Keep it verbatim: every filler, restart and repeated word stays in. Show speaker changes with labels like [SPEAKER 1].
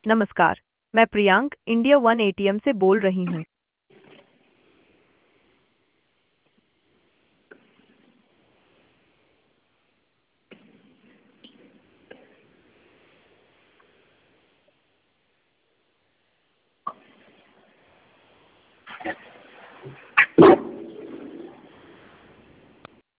[SPEAKER 1] नमस्कार। मैं Priyank India one ATM से बोल रही हूँ।